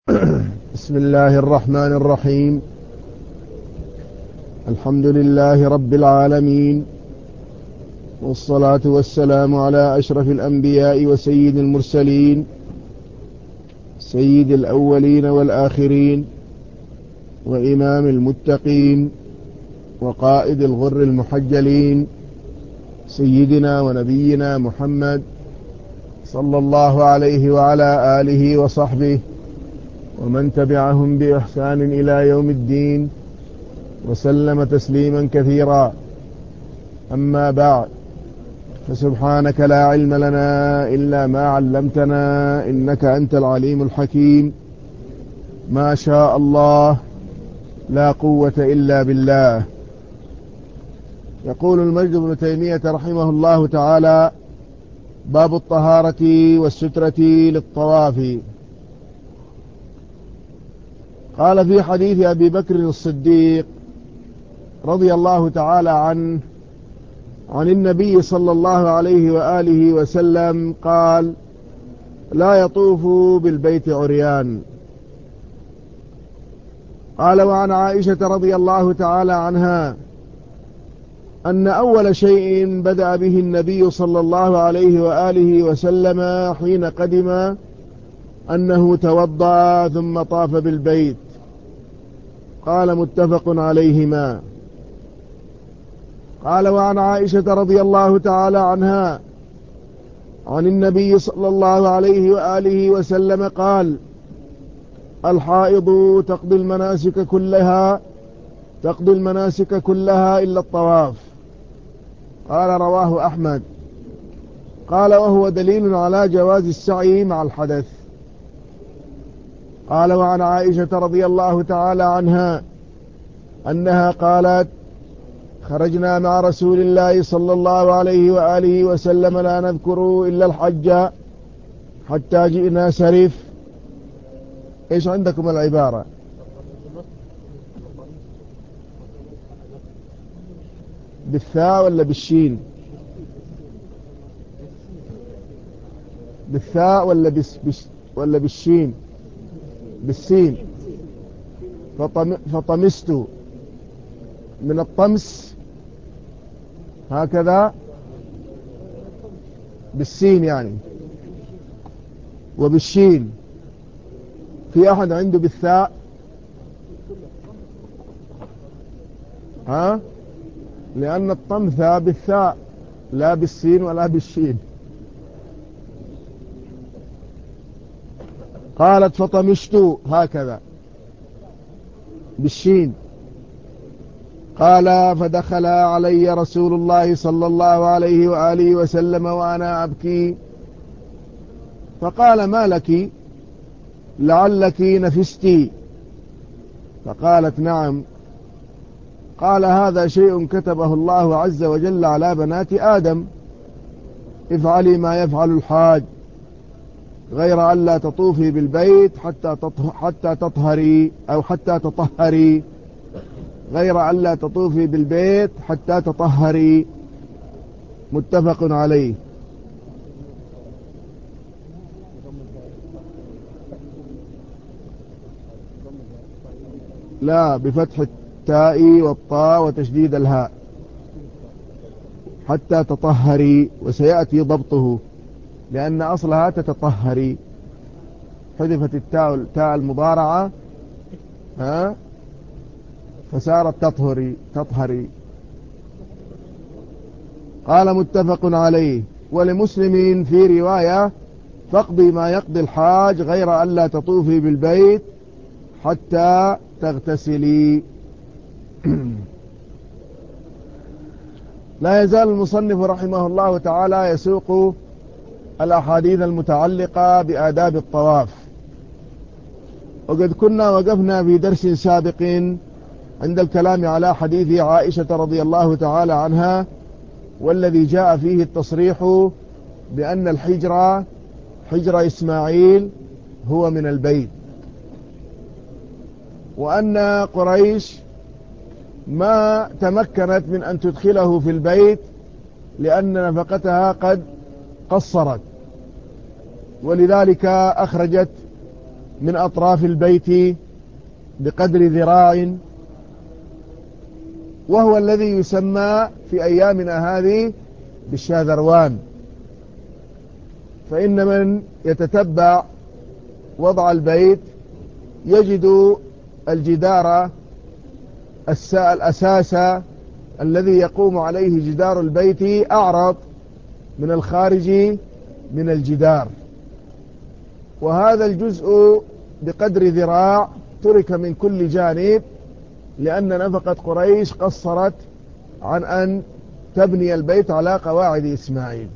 بسم الله الرحمن الرحيم. الحمد لله رب العالمين، والصلاة والسلام على أشرف الأنبياء وسيد المرسلين، سيد الأولين والآخرين، وإمام المتقين، وقائد الغر المحجلين، سيدنا ونبينا محمد صلى الله عليه وعلى آله وصحبه ومن تبعهم بإحسان إلى يوم الدين، وسلم تسليما كثيرا. أما بعد، فسبحانك لا علم لنا إلا ما علمتنا، إنك أنت العليم الحكيم. ما شاء الله، لا قوة إلا بالله. يقول المجد بن تيمية رحمه الله تعالى: باب الطهارة والسترة للطواف. قال في حديث أبي بكر الصديق رضي الله تعالى عنه عن النبي صلى الله عليه وآله وسلم قال: لا يطوف بالبيت عريان. قال: وعن عائشة رضي الله تعالى عنها أن أول شيء بدأ به النبي صلى الله عليه وآله وسلم حين قدم أنه توضأ ثم طاف بالبيت. قال: متفق عليهما. قال: وعن عائشة رضي الله تعالى عنها عن النبي صلى الله عليه وآله وسلم قال: الحائض تقضي المناسك كلها إلا الطواف. قال: رواه أحمد. قال: وهو دليل على جواز السعي مع الحدث. قال: وعن عائشة رضي الله تعالى عنها أنها قالت: خرجنا مع رسول الله صلى الله عليه وآله وسلم لا نذكر إلا الحج حتى جئنا سرف. إيش عندكم العبارة؟ بالثاء ولا بالشين؟ بالثاء ولا بالشين؟ بالسين. فطمست من الطمس هكذا بالسين يعني، وبالشين. في أحد عنده بالثاء؟ ها؟ لأن الطمث بالثاء لا بالسين ولا بالشين. قالت: فطمشت هكذا بالشين. قال: فدخل علي رسول الله صلى الله عليه وآله وسلم وأنا أبكي، فقال: ما لك؟ لعلك نفستي؟ فقالت: نعم. قال: هذا شيء كتبه الله عز وجل على بنات آدم، افعلي ما يفعل الحاج، غير أن لا تطوفي بالبيت حتى تطهري، أو حتى تطهري، غير أن لا تطوفي بالبيت حتى تطهري. متفق عليه. لا، بفتح التاء والطاء وتشديد الهاء. حتى تطهري، وسيأتي ضبطه لأن أصلها تتطهري، حذفت التاء المضارعة فصارت تطهري. قال: متفق عليه. ولمسلم في رواية: فاقضي ما يقضي الحاج غير أن لا تطوفي بالبيت حتى تغتسلي. لا يزال المصنف رحمه الله تعالى يسوق الأحاديث المتعلقة بآداب الطواف، وقد كنا وقفنا في درس سابق عند الكلام على حديث عائشة رضي الله تعالى عنها، والذي جاء فيه التصريح بأن حجر إسماعيل هو من البيت، وأن قريش ما تمكنت من أن تدخله في البيت لأن نفقتها قد قصرت، ولذلك أخرجت من أطراف البيت بقدر ذراع، وهو الذي يسمى في أيامنا هذه بالشاذروان. فإن من يتتبع وضع البيت يجد الجدار الأساس الذي يقوم عليه جدار البيت أعرض من الخارج من الجدار، وهذا الجزء بقدر ذراع ترك من كل جانب، لأن نفقة قريش قصرت عن أن تبني البيت على قواعد إسماعيل.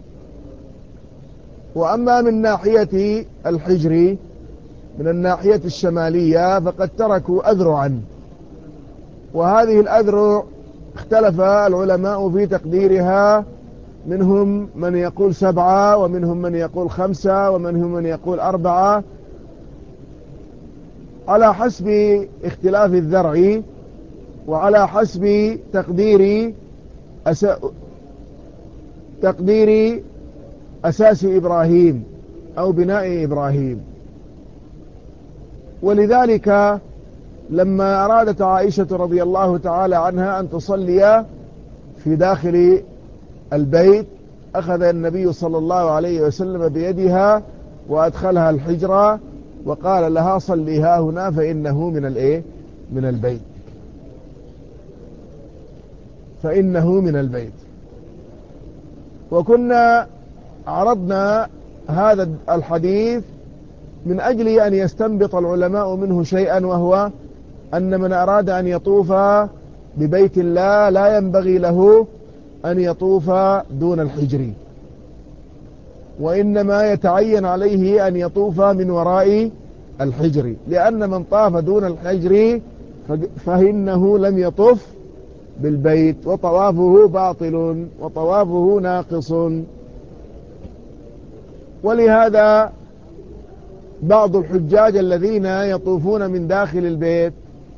وأما من ناحية الحجر من الناحية الشمالية فقد تركوا أذرعا، وهذه الأذرع اختلف العلماء في تقديرها، منهم من يقول 7، ومنهم من يقول 5، ومنهم من يقول 4، على حسب اختلاف الذرع وعلى حسب تقدير أساس إبراهيم أو بناء إبراهيم. ولذلك لما أرادت عائشة رضي الله تعالى عنها أن تصلي في داخل البيت أخذ النبي صلى الله عليه وسلم بيدها وأدخلها الحجرة وقال لها صليها هنا فإنه من البيت، فإنه من البيت. وكنا عرضنا هذا الحديث من أجل أن يستنبط العلماء منه شيئا، وهو أن من أراد أن يطوف ببيت الله لا ينبغي له أن يطوف دون الحجر، وإنما يتعين عليه أن يطوف من وراء الحجر، لأن من طاف دون الحجر فإنه لم يطف بالبيت وطوافه باطل وطوافه ناقص. ولهذا بعض الحجاج الذين يطوفون من داخل البيت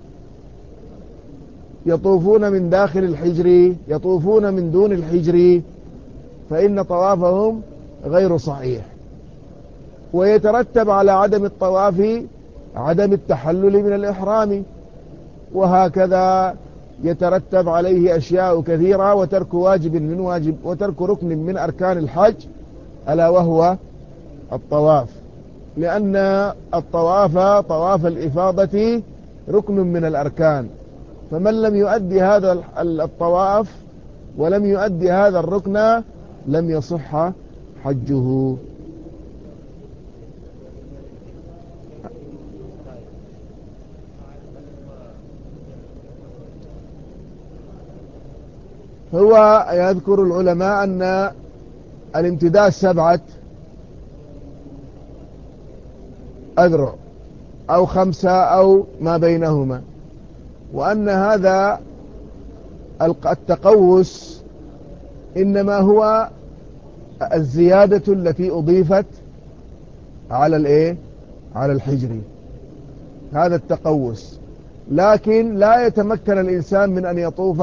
يطوفون من داخل الحجر، يطوفون من دون الحجر، فإن طوافهم غير صحيح، ويترتب على عدم الطواف عدم التحلل من الإحرام، وهكذا يترتب عليه أشياء كثيرة، وترك ركن من أركان الحج ألا وهو الطواف، لأن الطواف طواف الإفاضة ركن من الأركان، فمن لم يؤدي هذا الطواف ولم يؤدي هذا الركن لم يصح حجه. هو يذكر العلماء أن الامتداد 7 أذرع أو 5 أو ما بينهما، وأن هذا التقوس إنما هو الزيادة التي أضيفت على الحجر، هذا التقوس، لكن لا يتمكن الإنسان من أن يطوف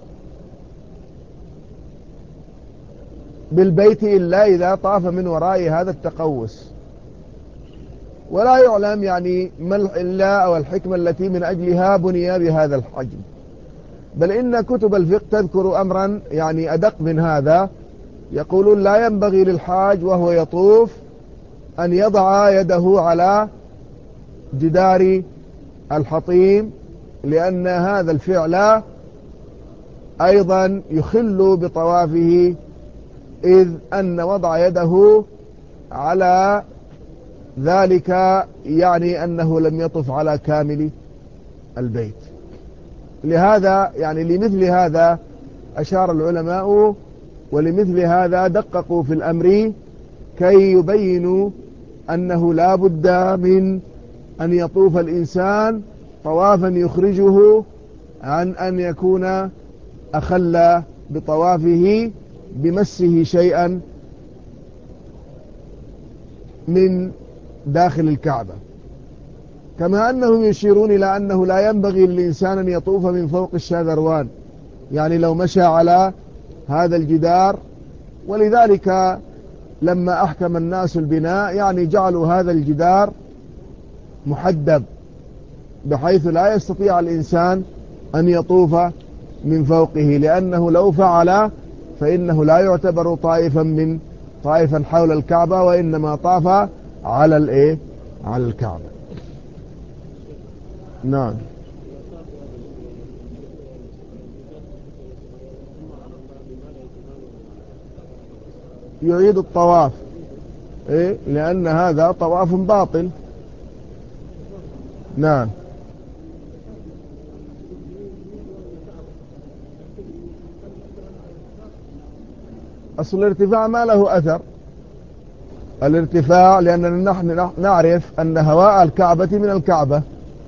بالبيت إلا إذا طاف من وراء هذا التقوس. ولا يعلم يعني ما العلة أو الحكمة التي من أجلها بني بهذا الحجم، بل إن كتب الفقه تذكر أمرا يعني أدق من هذا، يقولون لا ينبغي للحاج وهو يطوف أن يضع يده على جدار الحطيم، لأن هذا الفعل أيضا يخل بطوافه، إذ أن وضع يده على ذلك يعني أنه لم يطف على كامل البيت. لهذا يعني لمثل هذا أشار العلماء، ولمثل هذا دققوا في الأمر كي يبينوا أنه لا بد من أن يطوف الإنسان طوافا يخرجه عن أن يكون أخل بطوافه بمسه شيئا من داخل الكعبة. كما أنهم يشيرون إلى أنه لا ينبغي للإنسان أن يطوف من فوق الشاذروان، يعني لو مشى على هذا الجدار. ولذلك لما أحكم الناس البناء يعني جعلوا هذا الجدار محدب بحيث لا يستطيع الإنسان أن يطوف من فوقه، لأنه لو فعل فإنه لا يعتبر طائفا حول الكعبة، وإنما طاف على الكعبة. نعم. يعيد الطواف، لأن هذا طواف باطل. نعم. أصل الارتفاع ما له أثر. الارتفاع لأننا نحن نعرف أن هواء الكعبة من الكعبة،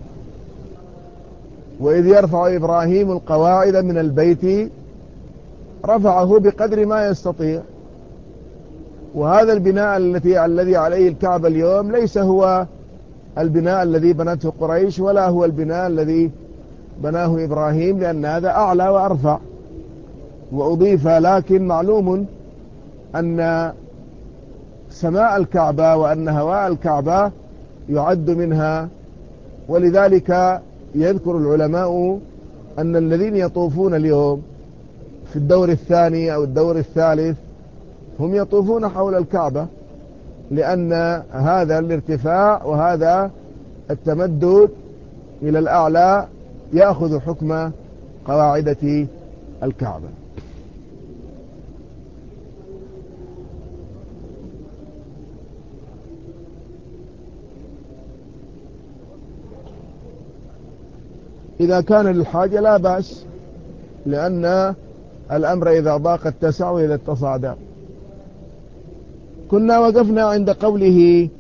وإذ يرفع إبراهيم القواعد من البيت رفعه بقدر ما يستطيع. وهذا البناء الذي عليه الكعبة اليوم ليس هو البناء الذي بنته قريش، ولا هو البناء الذي بناه إبراهيم، لأن هذا أعلى وأرفع وأضيف. لكن معلوم أن سماء الكعبة وأن هواء الكعبة يعد منها، ولذلك يذكر العلماء أن الذين يطوفون اليوم في الدور الثاني أو الدور الثالث هم يطوفون حول الكعبة، لأن هذا الارتفاع وهذا التمدد إلى الأعلى يأخذ حكم قواعدة الكعبة. إذا كان للحاجة لا بأس، لأن الأمر إذا ضاق اتسع وإذا اتسع ضاق. كنا وقفنا عند قوله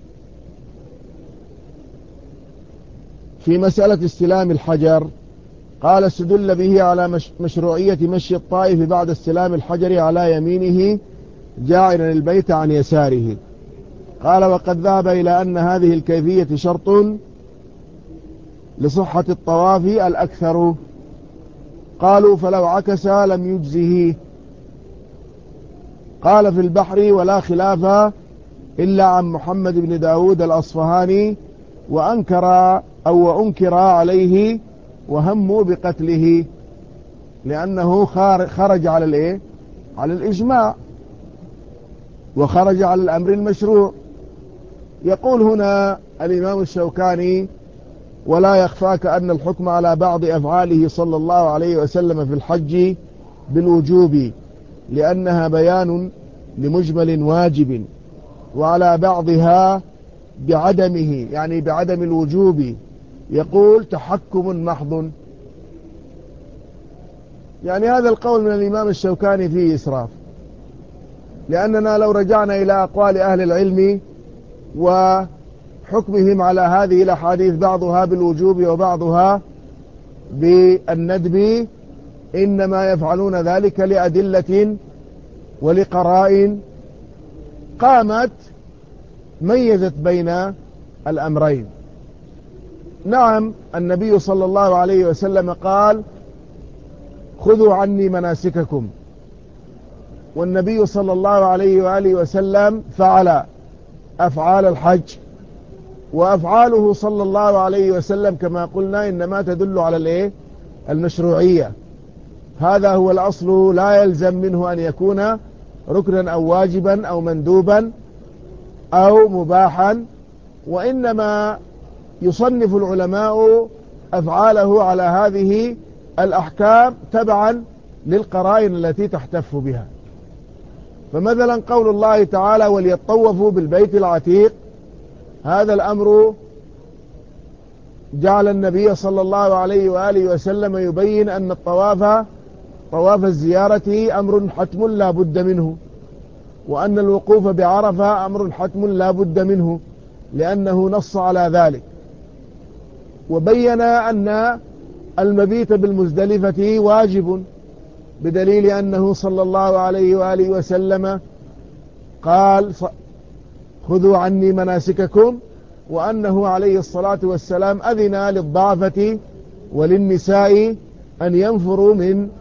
في مسألة استلام الحجر، قال استدل به على مشروعية مشي الطائف بعد استلام الحجر على يمينه جاعلا البيت عن يساره. قال وقد ذهب إلى أن هذه الكيفية شرط لصحة الطواف الأكثر. قالوا فلو عكس لم يجزه. قال في البحر ولا خلاف إلا عن محمد بن داود الأصفهاني وأنكر عليه وهموا بقتله، لأنه خرج على الإجماع وخرج على الأمر المشروع. يقول هنا الإمام الشوكاني ولا يخفاك أن الحكم على بعض أفعاله صلى الله عليه وسلم في الحج بالوجوب، لأنها بيان لمجمل واجب، وعلى بعضها بعدمه، يعني بعدم الوجوب، يقول تحكم محض. يعني هذا القول من الإمام الشوكاني فيه إسراف، لأننا لو رجعنا إلى أقوال أهل العلم وحكمهم على هذه الأحاديث بعضها بالوجوب وبعضها بالندب، إنما يفعلون ذلك لأدلة ولقرائن قامت ميزت بين الأمرين. نعم، النبي صلى الله عليه وسلم قال خذوا عني مناسككم، والنبي صلى الله عليه وآله وسلم فعل أفعال الحج، وأفعاله صلى الله عليه وسلم كما قلنا إنما تدل على المشروعية. هذا هو الأصل، لا يلزم منه أن يكون ركنا أو واجبا أو مندوبا أو مباحا، وإنما يصنف العلماء أفعاله على هذه الأحكام تبعا للقرائن التي تحتف بها. فمثلا قول الله تعالى وليطوفوا بالبيت العتيق، هذا الأمر جعل النبي صلى الله عليه وآله وسلم يبين أن طواف الزيارة أمر حتم لا بد منه، وأن الوقوف بعرفة أمر حتم لا بد منه، لأنه نص على ذلك. وبين أن المبيت بالمزدلفة واجب، بدليل أنه صلى الله عليه وآله وسلم قال خذوا عني مناسككم، وأنه عليه الصلاة والسلام أذن للضعفة وللنساء أن ينفروا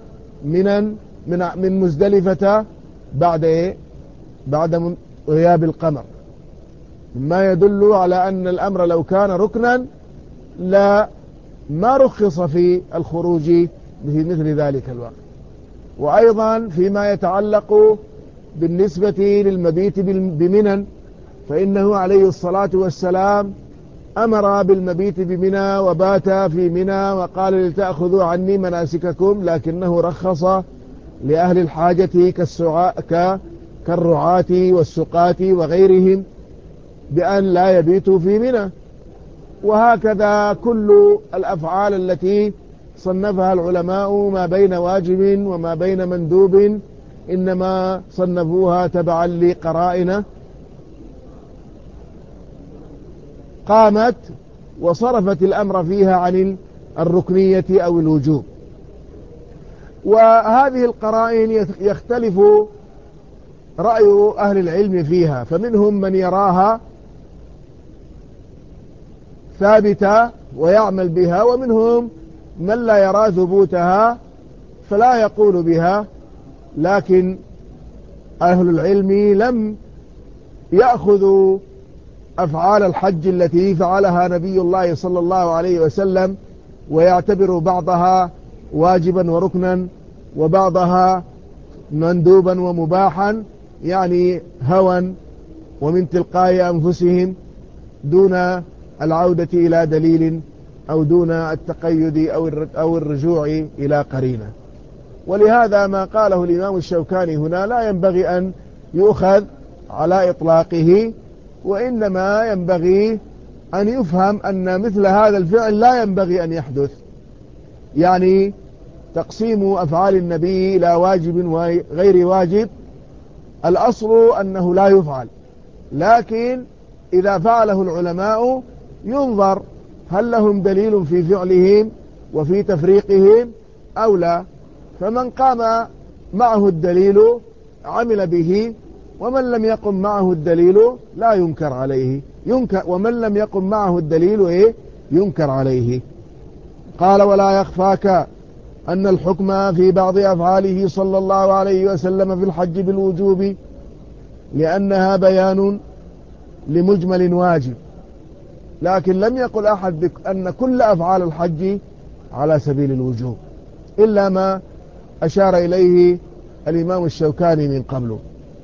من مزدلفة بعد غياب القمر. ما يدل على أن الأمر لو كان ركنا لا ما رخص في الخروج في مثل ذلك الوقت. وأيضا فيما يتعلق بالنسبة للمبيت بمنى، فإنه عليه الصلاة والسلام أمر بالمبيت بمنى وبات في منى وقال لتأخذوا عني مناسككم، لكنه رخص لأهل الحاجة كالرعاة والسقاة وغيرهم بأن لا يبيتوا في منى. وهكذا كل الأفعال التي صنفها العلماء ما بين واجب وما بين مندوب إنما صنفوها تبعا لقرائن قامت وصرفت الأمر فيها عن الركنية أو الوجوب. وهذه القرائن يختلف رأي أهل العلم فيها، فمنهم من يراها ثابتة ويعمل بها، ومنهم من لا يرى ثبوتها فلا يقول بها. لكن أهل العلم لم يأخذوا أفعال الحج التي فعلها نبي الله صلى الله عليه وسلم ويعتبر بعضها واجبا وركنا وبعضها مندوبا ومباحا، يعني هوى ومن تلقاء أنفسهم دون العودة إلى دليل أو دون التقيد أو الرجوع إلى قرينة. ولهذا ما قاله الإمام الشوكاني هنا لا ينبغي أن يؤخذ على إطلاقه، وإنما ينبغي أن يفهم أن مثل هذا الفعل لا ينبغي أن يحدث. يعني تقسيم أفعال النبي إلى واجب وغير واجب الأصل أنه لا يفعل، لكن إذا فعله العلماء ينظر هل لهم دليل في فعلهم وفي تفريقهم أو لا. فمن قام معه الدليل عمل به، ومن لم يقم معه الدليل لا ينكر عليه، ومن لم يقم معه الدليل ينكر عليه. قال ولا يخفاك أن الحكم في بعض أفعاله صلى الله عليه وسلم في الحج بالوجوب لأنها بيان لمجمل واجب، لكن لم يقل أحد أن كل أفعال الحج على سبيل الوجوب إلا ما أشار إليه الإمام الشوكاني من قبله.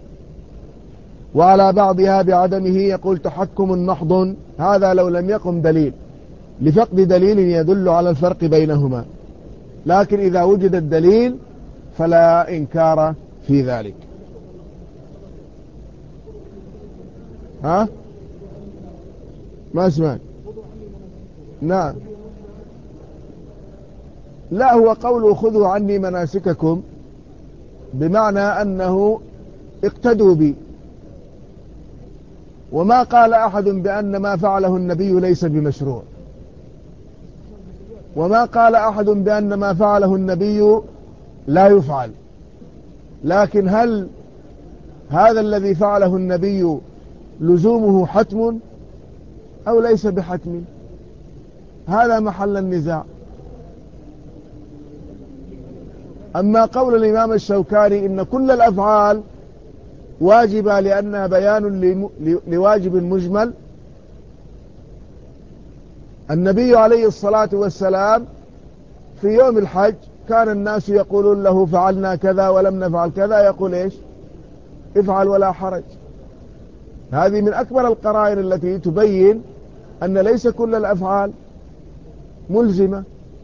وعلى بعضها بعدمه يقول تحكم محض، هذا لو لم يقم دليل لفقد دليل يدل على الفرق بينهما، لكن إذا وجد الدليل فلا إنكار في ذلك. ها ما اسمع. نعم، لا، هو قوله خذوا عني مناسككم بمعنى أنه اقتدوا بي، وما قال أحد بأن ما فعله النبي ليس بمشروع، وما قال أحد بأن ما فعله النبي لا يفعل. لكن هل هذا الذي فعله النبي لزومه حتم أو ليس بحتم؟ هذا محل النزاع. أما قول الإمام الشوكاني إن كل الأفعال واجبة لأنها بيان لواجب مجمل، النبي عليه الصلاة والسلام في يوم الحج كان الناس يقولون له فعلنا كذا ولم نفعل كذا، يقول إيش؟ افعل ولا حرج. هذه من أكبر القرائن التي تبين أن ليس كل الأفعال ملزمة.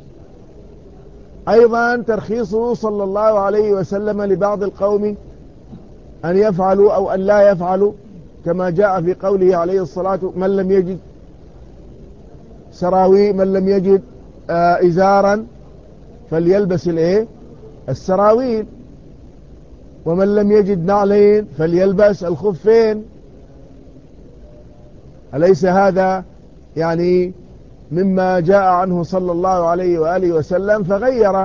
أيضا ترخيصه صلى الله عليه وسلم لبعض القوم أن يفعلوا أو أن لا يفعلوا، كما جاء في قوله عليه الصلاة من لم يجد سراوي من لم يجد إزارا فليلبس السراويل، ومن لم يجد نعلين فليلبس الخفين. أليس هذا يعني مما جاء عنه صلى الله عليه وآله وسلم؟ فغير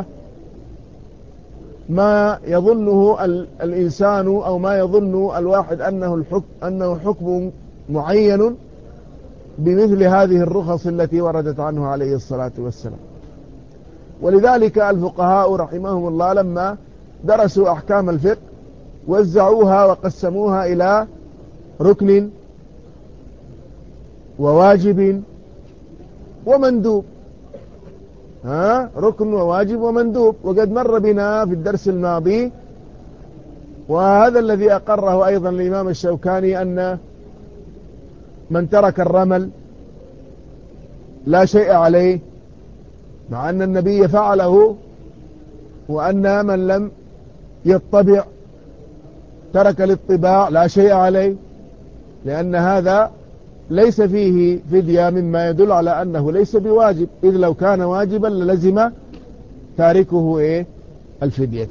ما يظنه الإنسان أو ما يظن الواحد أنه حكم معين بمثل هذه الرخص التي وردت عنه عليه الصلاة والسلام. ولذلك الفقهاء رحمهم الله لما درسوا أحكام الفقه وزعوها وقسموها إلى ركن وواجب ومندوب. ركن وواجب ومندوب، وقد مر بنا في الدرس الماضي، وهذا الذي أقره أيضا الإمام الشوكاني، أن من ترك الرمل لا شيء عليه، مع أن النبي فعله، وأن من لم يطبع ترك الاطباع لا شيء عليه، لأن هذا ليس فيه فدية، مما يدل على أنه ليس بواجب، إذ لو كان واجبا للزم تاركه الفدية.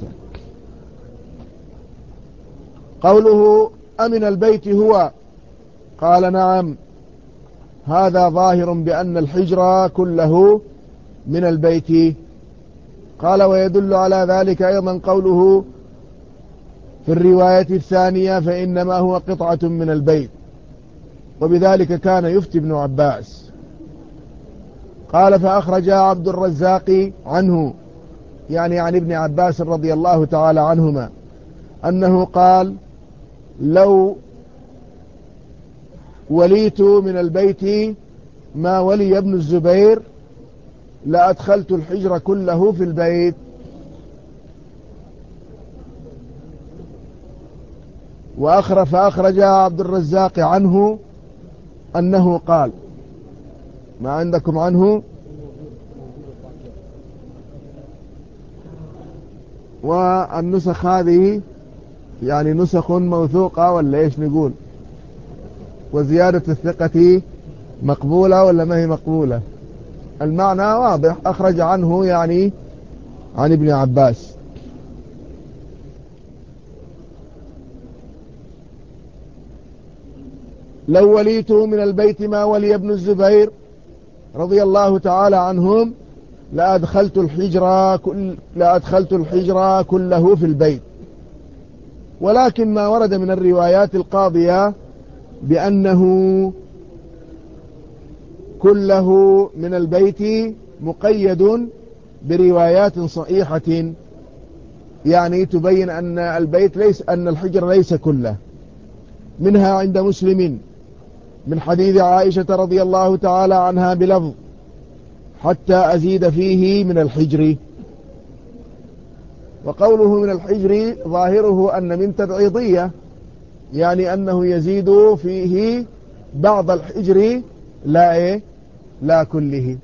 قوله أمن البيت هو، قال نعم، هذا ظاهر بأن الحجر كله من البيت. قال ويدل على ذلك أيضا قوله في الرواية الثانية فإنما هو قطعة من البيت، وبذلك كان يفتي ابن عباس. قال فأخرج عبد الرزاق عنه، يعني عن ابن عباس رضي الله تعالى عنهما، أنه قال لو وليت من البيت ما ولي ابن الزبير لأدخلت الحجر كله في البيت. فأخرج عبد الرزاق عنه أنه قال، ما عندكم عنه؟ والنسخ هذه يعني نسخ موثوقة ولا ايش نقول؟ وزيادة الثقة مقبولة ولا ما هي مقبولة؟ المعنى واضح، أخرج عنه يعني عن ابن عباس. لو وليت من البيت ما ولي ابن الزبير رضي الله تعالى عنهم لأدخلت الحجر كله في البيت. ولكن ما ورد من الروايات القاضية بأنه كله من البيت مقيد بروايات صحيحة، يعني تبين أن الحجر ليس كله. منها عند مسلم من حديث عائشة رضي الله تعالى عنها بلفظ حتى أزيد فيه من الحجر. وقوله من الحجر ظاهره أن من تبعيضية، يعني أنه يزيد فيه بعض الحجر لا كله.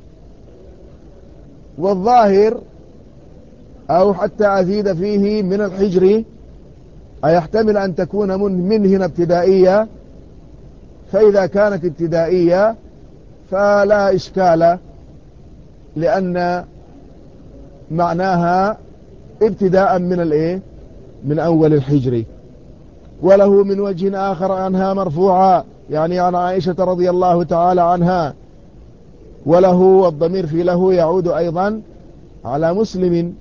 والظاهر أو حتى أزيد فيه من الحجر أيحتمل أن تكون من هنا ابتدائية، فإذا كانت ابتدائية فلا إشكال، لأن معناها ابتداء من أول الحجر. وله من وجه آخر عنها مرفوعا، يعني عن عائشة رضي الله تعالى عنها، وله والضمير في له يعود أيضا على مسلم.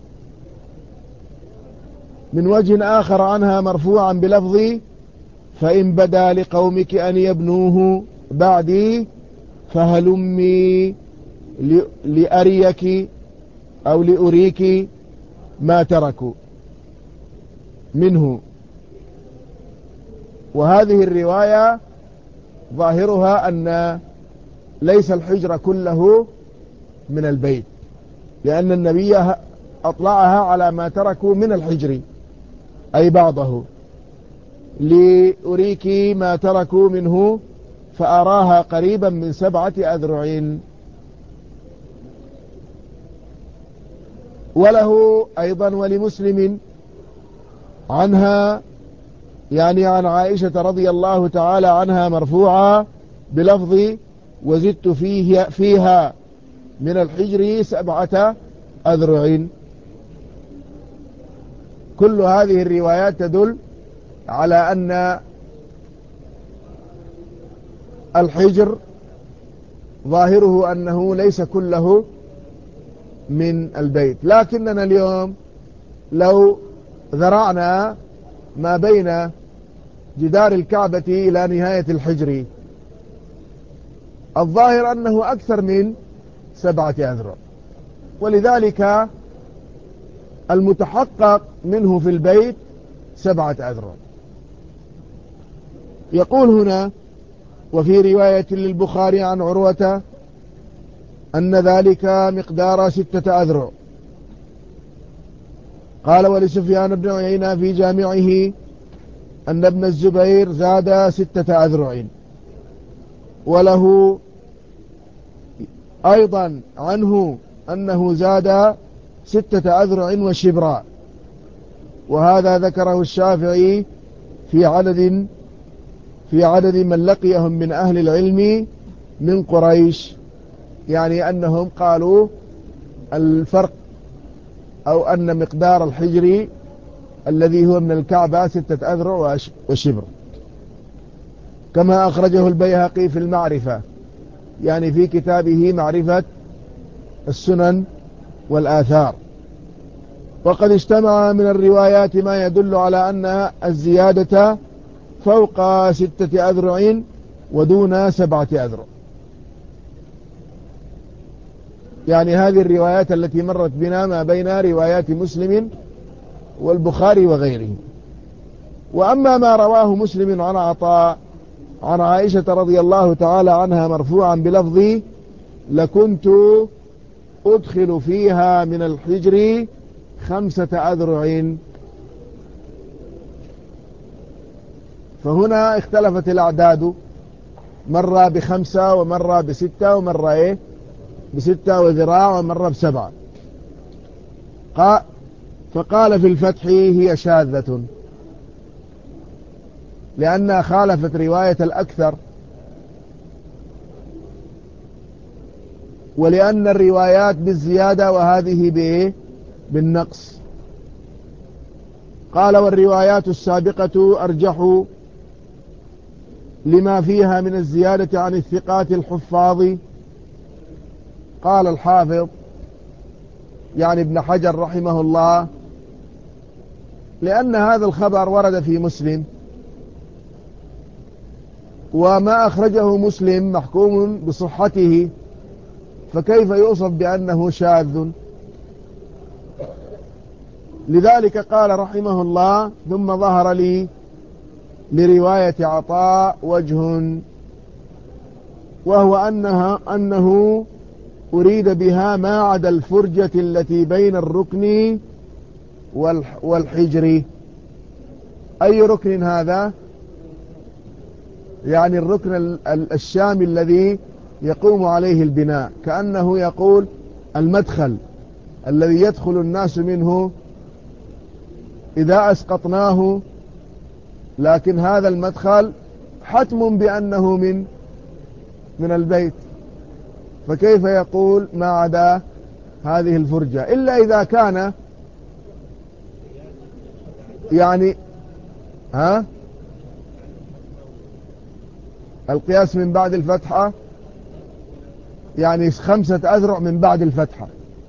من وجه آخر عنها مرفوعا بلفظ فإن بدا لقومك أن يبنوه بعدي فهلمي لأريك أو لأريك ما تركوا منه. وهذه الرواية ظاهرها أن ليس الحجر كله من البيت، لأن النبي أطلعها على ما تركوا من الحجر أي بعضه، لأريك ما تركوا منه فأراها قريبا من 7 أذرع. وله أيضا ولمسلم عنها، يعني عن عائشة رضي الله تعالى عنها مرفوعا بلفظ وزدت فيها من الحجر 7 أذرع. كل هذه الروايات تدل على أن الحجر ظاهره أنه ليس كله من البيت. لكننا اليوم لو ذرعنا ما بين جدار الكعبة إلى نهاية الحجر، الظاهر أنه أكثر من 7 أذرع، ولذلك المتحقق منه في البيت 7 أذرع. يقول هنا وفي رواية للبخاري عن عروة أن ذلك مقدار 6 أذرع. قال ولسفيان بن عيينة في جامعه أن ابن الزبير زاد 6 أذرع. وله أيضا عنه أنه زاد 6 أذرع وشبرا، وهذا ذكره الشافعي في عدد من لقيهم من أهل العلم من قريش، يعني أنهم قالوا الفرق أو أن مقدار الحجر الذي هو من الكعبة 6 أذرع وشبر، كما أخرجه البيهقي في المعرفة، يعني في كتابه معرفة السنن والآثار. وقد اجتمع من الروايات ما يدل على أن الزيادة فوق 6 أذرع ودون 7 أذرع، يعني هذه الروايات التي مرت بنا ما بين روايات مسلم والبخاري وغيره. وأما ما رواه مسلم عن عطاء عن عائشة رضي الله تعالى عنها مرفوعا بلفظ لكنت أدخل فيها من الحجر 5 أذرع، فهنا اختلفت الأعداد، مرة ب5 ومرة ب6 ومرة ب6 وذراع ومرة ب7. فقال في الفتح هي شاذة لأنها خالفت رواية الأكثر، ولأن الروايات بالزيادة وهذه بالنقص. قال والروايات السابقة أرجح لما فيها من الزيادة عن الثقات الحفاظ. قال الحافظ يعني ابن حجر رحمه الله لأن هذا الخبر ورد في مسلم، وما أخرجه مسلم محكوم بصحته، فكيف يوصف بأنه شاذ؟ لذلك قال رحمه الله ثم ظهر لي لرواية عطاء وجه، وهو أنه أريد بها ما عدا الفرجة التي بين الركن والحجر. أي ركن هذا؟ يعني الركن الشامي الذي يقوم عليه البناء، كأنه يقول المدخل الذي يدخل الناس منه إذا أسقطناه، لكن هذا المدخل حتم بأنه من البيت، فكيف يقول ما عدا هذه الفرجة؟ إلا إذا كان يعني القياس من بعد الفتحة، يعني 5 أذرع من بعد الفتحة.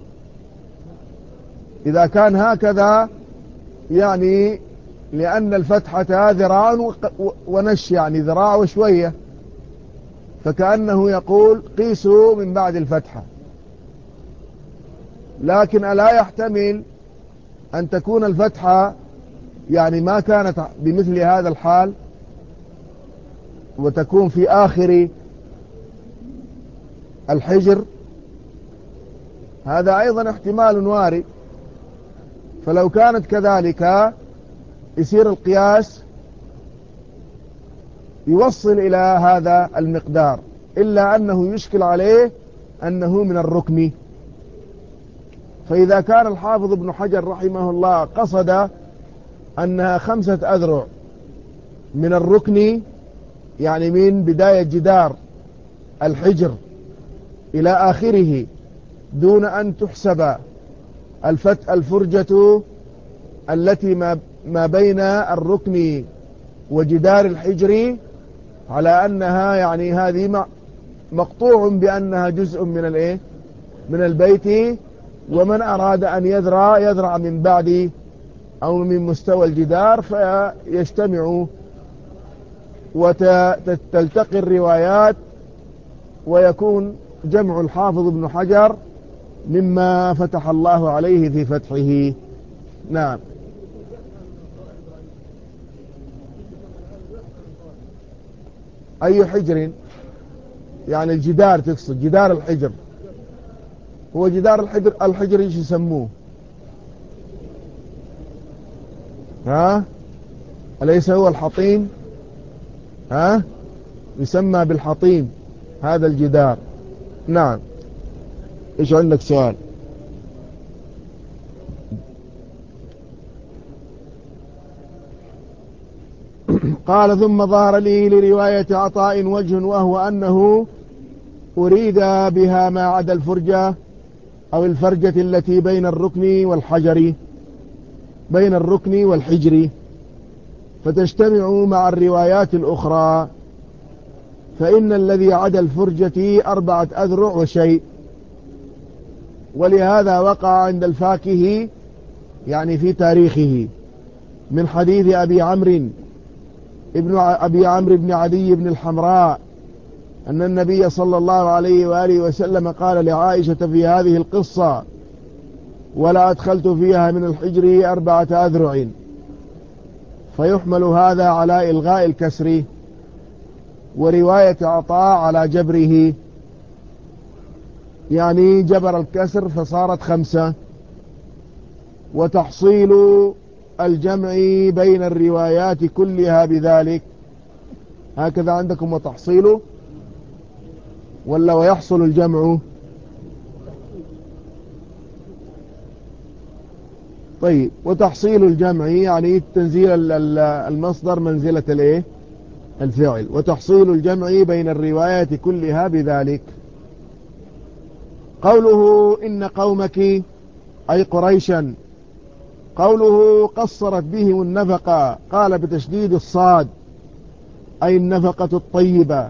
إذا كان هكذا يعني لأن الفتحة ذراع ونش، يعني ذراع وشوية، فكأنه يقول قيسوا من بعد الفتحة. لكن ألا يحتمل أن تكون الفتحة يعني ما كانت بمثل هذا الحال وتكون في آخر الحجر؟ هذا أيضا احتمال وارد. فلو كانت كذلك يصير القياس يوصل إلى هذا المقدار، إلا أنه يشكل عليه أنه من الركن. فإذا كان الحافظ ابن حجر رحمه الله قصد أنها 5 أذرع من الركن، يعني من بداية جدار الحجر إلى آخره، دون أن تحسب الفرجة التي ما بين الركن وجدار الحجر، على أنها يعني هذه مقطوع بأنها جزء من البيت، ومن أراد أن يذرع من بعد أو من مستوى الجدار فيجتمع وتلتقي الروايات، ويكون جمع الحافظ ابن حجر مما فتح الله عليه في فتحه. نعم. أي حجر؟ يعني الجدار، تقصد جدار الحجر. هو جدار الحجر ايش يسموه؟ ها؟ أليس هو الحطيم؟ ها؟ يسمى بالحطيم هذا الجدار. نعم. ايش عندك سؤال؟ قال ثم ظهر لي لرواية عطاء وجه، وهو أنه أريد بها ما عدا الفرجة أو الفرجة التي بين الركن والحجر، بين الركن والحجر، فتجتمع مع الروايات الأخرى، فإن الذي عدا الفرجة 4 أذرع وشيء. ولهذا وقع عند الفاكه يعني في تاريخه من حديث أبي عمرو بن عدي بن الحمراء أن النبي صلى الله عليه وآله وسلم قال لعائشة في هذه القصة: ولا أدخلت فيها من الحجر 4 أذرع. فيحمل هذا على إلغاء الكسر، ورواية عطاء على جبره، يعني جبر الكسر فصارت 5. وتحصيل الجمع بين الروايات كلها بذلك. هكذا عندكم وتحصيله ولا ويحصل الجمع؟ طيب، وتحصيل الجمع يعني تنزيل المصدر منزلة الايه؟ الفعل. وتحصيل الجمع بين الروايات كلها بذلك. قوله إن قومك أي قريشا، قوله قصرت بهم النفقة، قال بتشديد الصاد أي النفقة الطيبة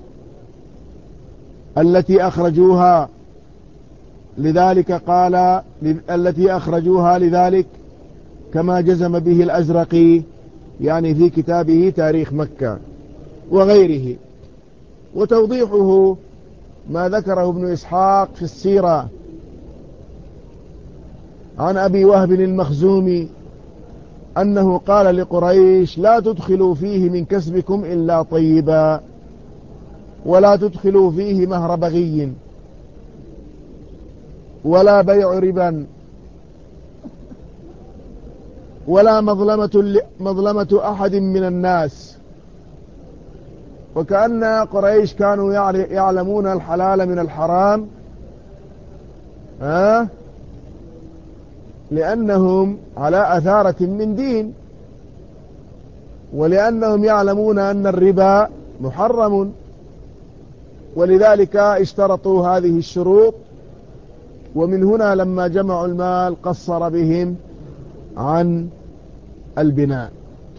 التي أخرجوها، لذلك قال التي أخرجوها لذلك، كما جزم به الأزرقي يعني في كتابه تاريخ مكة وغيره. وتوضيحه ما ذكره ابن إسحاق في السيرة عن أبي وهب المخزومي أنه قال لقريش: لا تدخلوا فيه من كسبكم إلا طيبا، ولا تدخلوا فيه مهر بغي، ولا بيع ربا، ولا مظلمة أحد من الناس. وكأن قريش كانوا يعلمون الحلال من الحرام، لأنهم على أثارة من دين، ولأنهم يعلمون أن الربا محرم، ولذلك اشترطوا هذه الشروط. ومن هنا لما جمعوا المال قصر بهم عن البناء.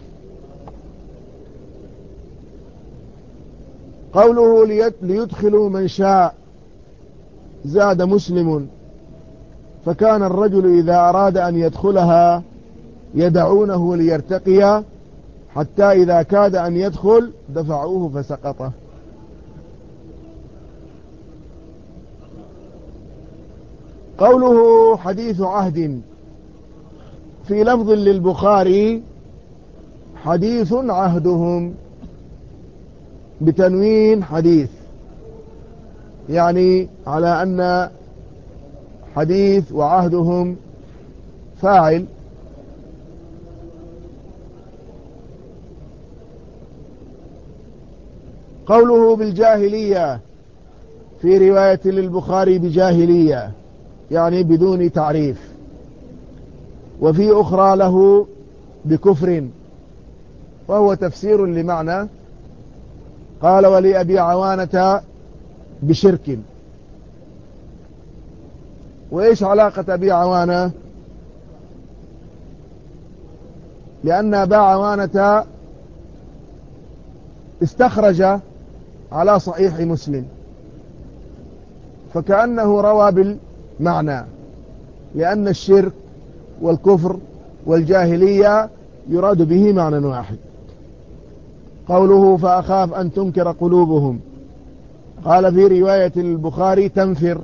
قوله ليدخلوا من شاء، زاد مسلم: فكان الرجل إذا أراد أن يدخلها يدعونه ليرتقي، حتى إذا كاد أن يدخل دفعوه فسقطه. قوله حديث عهد، في لفظ للبخاري حديث عهدهم بتنوين حديث، يعني على أن حديث وعهدهم فاعل. قوله بالجاهلية، في رواية للبخاري بجاهلية يعني بدون تعريف، وفي أخرى له بكفر، وهو تفسير لمعنى. قال ولأبي عوانة بشرك. وإيش علاقة أبي عوانة؟ لأن أبا عوانة استخرج على صحيح مسلم، فكأنه روى بالمعنى، لأن الشرك والكفر والجاهلية يراد به معنى واحد. قوله فأخاف أن تنكر قلوبهم، قال في رواية البخاري تنفر.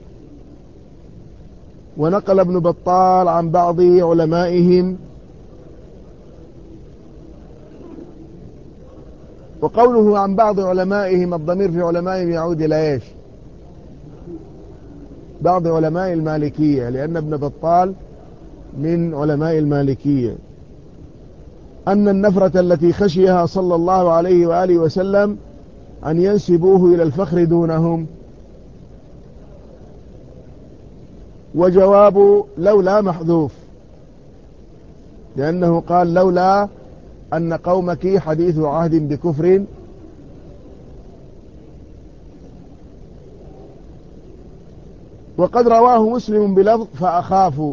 ونقل ابن بطال عن بعض علمائهم وقوله عن بعض علمائهم، الضمير في علمائهم يعود إلى إيش؟ بعض علماء المالكية، لأن ابن بطال من علماء المالكية، أن النفرة التي خشيها صلى الله عليه وآله وسلم أن ينسبوه إلى الفخر دونهم. وجواب لولا محذوف، لأنه قال لولا أن قومك حديث عهد بكفر. وقد رواه مسلم بلفظ فأخاف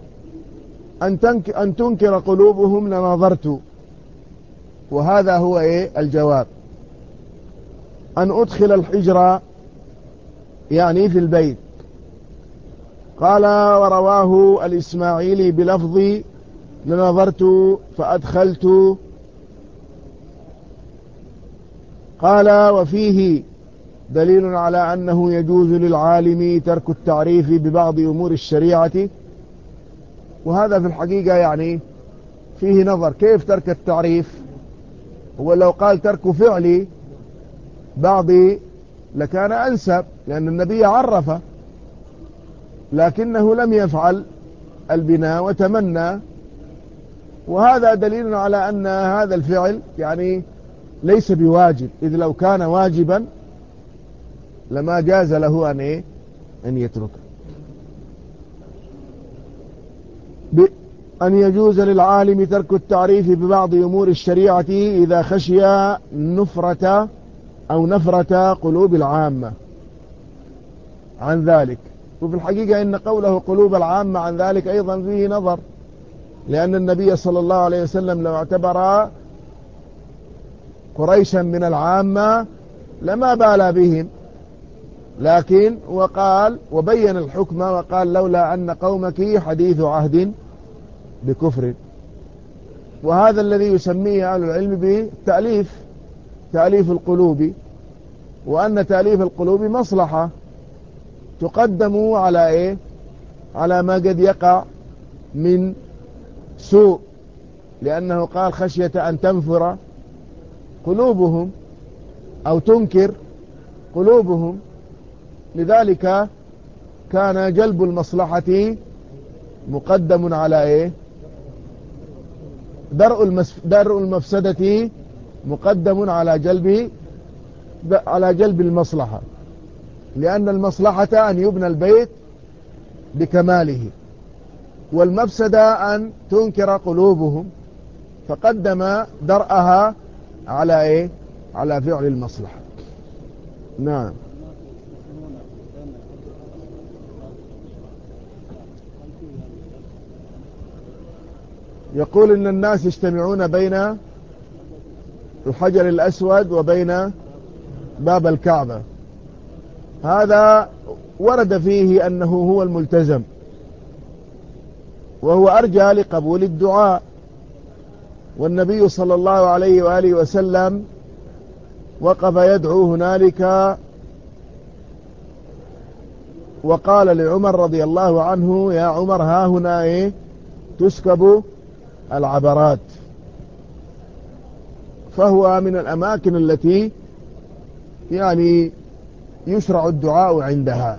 أن تنكر قلوبهم لنظرت. وهذا هو الجواب، أن أدخل الحجر يعني في البيت. قال ورواه الإسماعيلي بلفظ لنظرت فأدخلت. قال وفيه دليل على أنه يجوز للعالم ترك التعريف ببعض أمور الشريعة. وهذا في الحقيقة يعني فيه نظر، كيف ترك التعريف؟ هو لو قال ترك فعل بعض لكان أنسب، لأن النبي عرفه، لكنه لم يفعل البناء وتمنى، وهذا دليل على أن هذا الفعل يعني ليس بواجب، إذ لو كان واجبا لما جاز له أن يتركه. أن يجوز للعالم ترك التعريف ببعض أمور الشريعة إذا خشي نفرة أو نفرة قلوب العامة عن ذلك. وفي الحقيقة إن قوله قلوب العامة عن ذلك أيضا فيه نظر، لأن النبي صلى الله عليه وسلم لو اعتبر قريشا من العامة لما بالى بهم، لكن وقال وبين الحكم وقال لولا أن قومك حديث عهد بكفر. وهذا الذي يسميه أهل العلم بالتأليف، تأليف القلوب، وأن تأليف القلوب مصلحة تقدم على على ما قد يقع من سوء، لأنه قال خشية أن تنفر قلوبهم أو تنكر قلوبهم، لذلك كان جلب المصلحة مقدم على درء المفسدة مقدم على جلب المصلحة، لأن المصلحة أن يبنى البيت بكماله، والمفسدة أن تنكر قلوبهم، فقدم درءها على فعل المصلحة. نعم. يقول إن الناس يجتمعون بين الحجر الأسود وبين باب الكعبة، هذا ورد فيه أنه هو الملتزم، وهو أرجى لقبول الدعاء. والنبي صلى الله عليه وآله وسلم وقف يدعو هنالك، وقال لعمر رضي الله عنه يا عمر ها هنا تسكب العبرات، فهو من الأماكن التي يعني يشرع الدعاء عندها.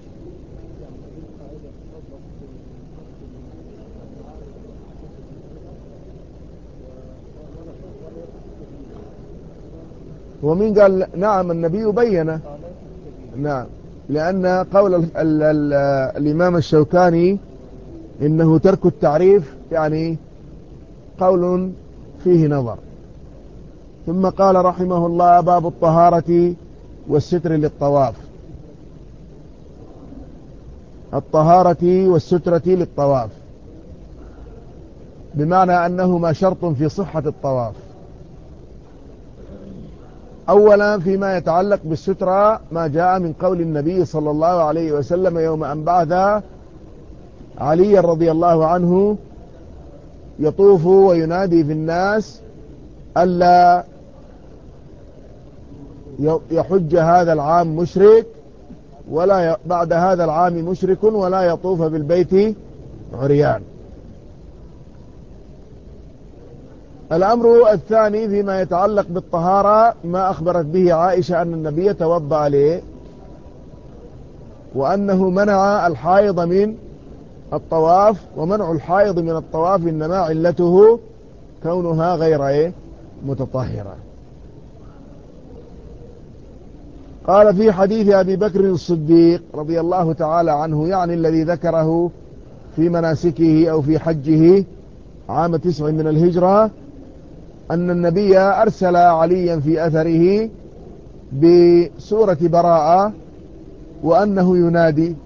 ومن قال نعم النبي بيّنه، نعم، لأن قول الإمام الشوكاني إنه ترك التعريف يعني قول فيه نظر. ثم قال رحمه الله باب الطهارة والستر للطواف. الطهارة والسترة للطواف بمعنى أنهما شرط في صحة الطواف. أولا فيما يتعلق بالسترة ما جاء من قول النبي صلى الله عليه وسلم يوم أن بعث علي رضي الله عنه يطوف وينادي في الناس ألا يحج هذا العام مشرك ولا بعد هذا العام مشرك ولا يطوف بالبيت عريان. الأمر الثاني فيما يتعلق بالطهارة ما أخبرت به عائشة أن النبي توضأ له، وأنه منع الحائض من الطواف، ومنع الحائض من الطواف إنما علته كونها غير متطهرة. قال في حديث أبي بكر الصديق رضي الله تعالى عنه، يعني الذي ذكره في مناسكه أو في حجه عام 9 من الهجرة، أن النبي أرسل عليا في أثره بسورة براءة، وأنه ينادي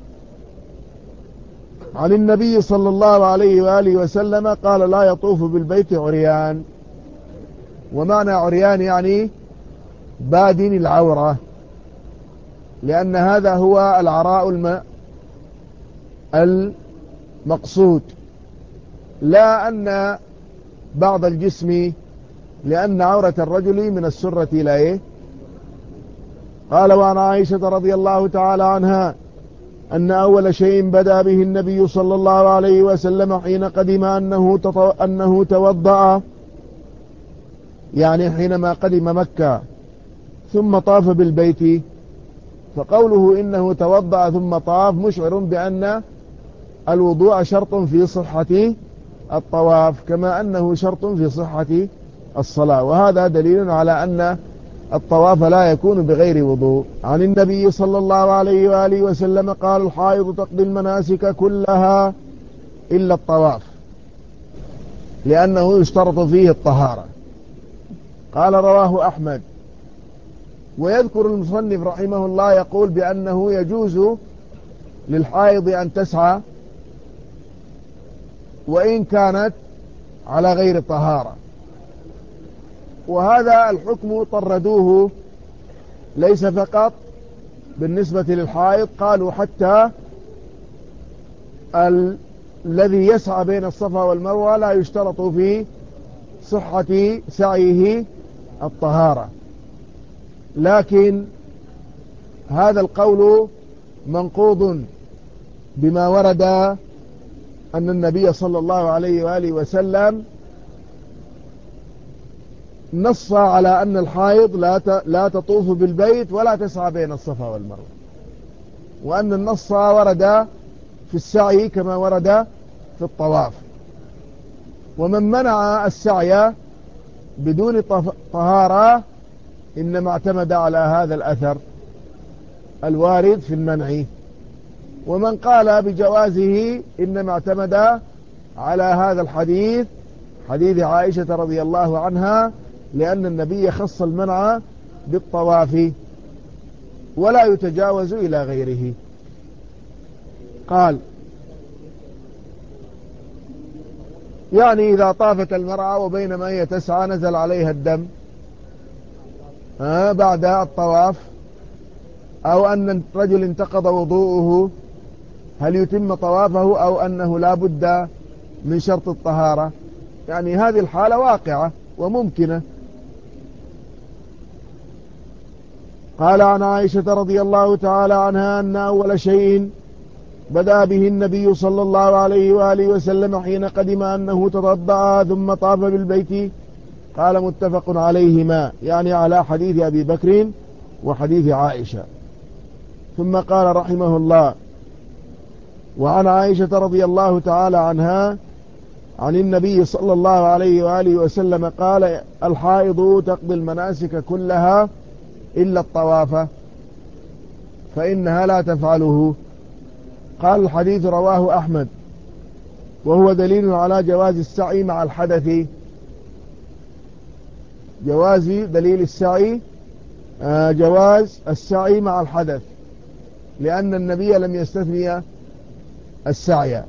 عن النبي صلى الله عليه وآله وسلم قال: لا يطوف بالبيت عريان. ومعنى عريان يعني بادن العورة، لأن هذا هو العراء المقصود، لا أن بعض الجسم، لأن عورة الرجل من السرة إلى قال: وعن عائشة رضي الله تعالى عنها أن أول شيء بدأ به النبي صلى الله عليه وسلم حين قدم أنه توضأ، يعني حينما قدم مكة ثم طاف بالبيت. فقوله إنه توضأ ثم طاف مشعر بأن الوضوء شرط في صحة الطواف، كما أنه شرط في صحة الصلاة، وهذا دليل على أن الطواف لا يكون بغير وضوء. عن النبي صلى الله عليه وآله وسلم قال: الحائض تقضي المناسك كلها إلا الطواف، لأنه يشترط فيه الطهارة. قال: رواه أحمد. ويذكر المصنف رحمه الله يقول بأنه يجوز للحائض أن تسعى وإن كانت على غير طهارة، وهذا الحكم طردوه ليس فقط بالنسبة للحائض، قالوا حتى الذي يسعى بين الصفا والمروة لا يشترط في صحة سعيه الطهارة. لكن هذا القول منقوض بما ورد أن النبي صلى الله عليه وآله وسلم نص على أن الحائض لا تطوف بالبيت ولا تسعى بين الصفا والمروة، وأن النص ورد في السعي كما ورد في الطواف. ومن منع السعي بدون طهارة إنما اعتمد على هذا الأثر الوارد في المنع، ومن قال بجوازه إنما اعتمد على هذا الحديث، حديث عائشة رضي الله عنها، لأن النبي خص المنع بالطواف ولا يتجاوز إلى غيره. قال: يعني إذا طافت المرأة وبينما هي تسعى نزل عليها الدم بعد الطواف، أو أن الرجل انتقض وضوءه، هل يتم طوافه أو أنه لا بد من شرط الطهارة؟ يعني هذه الحالة واقعة وممكنة. قال: عن عائشة رضي الله تعالى عنها أن أول شيء بدأ به النبي صلى الله عليه وآله وسلم حين قدم أنه توضأ ثم طاف بالبيت. قال: متفق عليهما، يعني على حديث أبي بكر وحديث عائشة. ثم قال رحمه الله: وعن عائشة رضي الله تعالى عنها عن النبي صلى الله عليه وآله وسلم قال: الحائض تقضي المناسك كلها إلا الطواف فإنها لا تفعله. قال: الحديث رواه أحمد، وهو دليل على جواز السعي مع الحدث، جواز دليل السعي جواز السعي مع الحدث، لأن النبي لم يستثني السعي.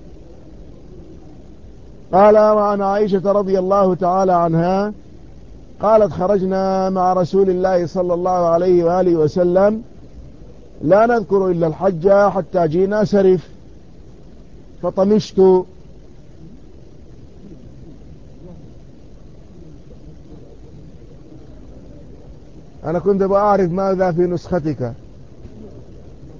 قال: وعن عائشة رضي الله تعالى عنها قالت: خرجنا مع رسول الله صلى الله عليه وآله وسلم لا نذكر إلا الحج حتى جينا سرف فطمشت. أنا كنت بأعرف ماذا في نسختك،